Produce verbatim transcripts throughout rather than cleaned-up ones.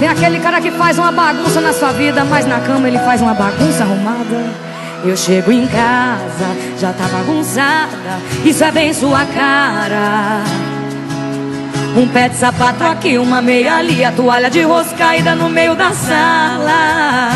Tem aquele cara que faz uma bagunça na sua vida, mas na cama ele faz uma bagunça arrumada. Eu chego em casa, já tá bagunçada, isso é bem sua cara. Um pé de sapato aqui, uma meia ali, a toalha de rosto caída no meio da sala.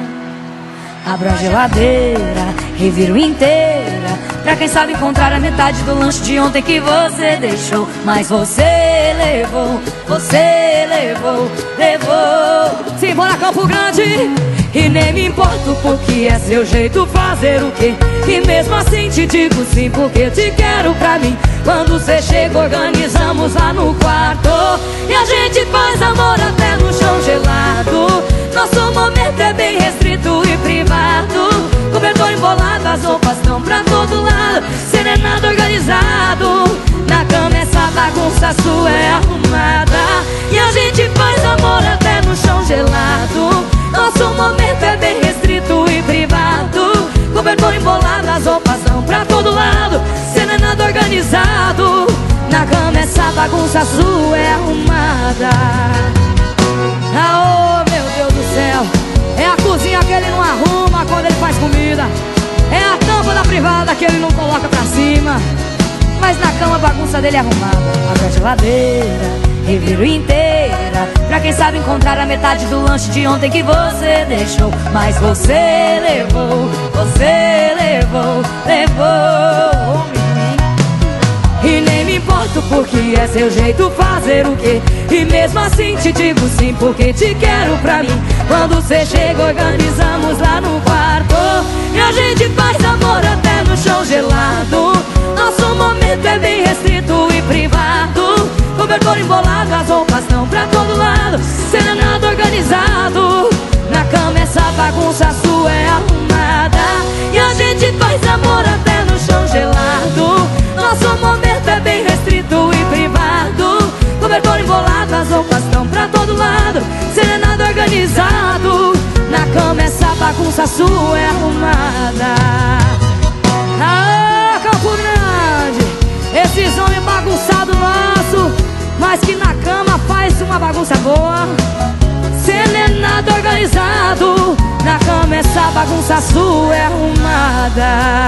Abro a geladeira, reviro inteira, pra quem sabe encontrar a metade do lanche de ontem que você deixou. Mas você levou, você levou, levou. Simbora Campo Grande. E nem me importo porque é seu jeito fazer o quê? E mesmo assim te digo sim porque te quero pra mim. Quando cê chega organizamos lá no quarto e a gente faz amor até no chão gelado. Nosso momento é bem restrito e privado. Cobertor embolado, as roupas estão pra todo lado. Cê não é nada organizado. Na cama essa bagunça sua é arrumada. E a gente faz amor até no chão gelado. Nosso momento é bem restrito e privado. Cobertor embolado, as roupas estão pra todo lado. Cê não é nada organizado. Na cama essa bagunça sua é arrumada. Ah, oh, meu Deus do céu. É a cozinha que ele não arruma quando ele faz comida. É a tampa da privada que ele não coloca pra cima. Mas na cama a bagunça dele é arrumada. Abre a geladeira, reviro inteira, pra quem sabe encontrar a metade do lanche de ontem que você deixou. Mas você levou, você levou, levou. E nem me importo porque é seu jeito fazer o quê? E mesmo assim te digo sim porque te quero pra mim. Quando cê chega organizamos lá no quarto e a gente faz amor até no chão gelado. Nosso momento é bem restrito e privado. Cobertor embolado, as roupas estão pra todo lado. Cê não é nada organizado. Na cama essa bagunça sua é arrumada. E a gente faz amor até no chão gelado. Nosso momento é bem restrito e privado. Cobertor embolado, as roupas estão pra todo lado. Cê não é nada organizado. Na cama essa bagunça sua é arrumada. Ah, Campo Grande, esses homens bagunçados nosso, mas que na cama faz uma bagunça boa. Cê não é nada organizado. Na cama essa bagunça sua é arrumada.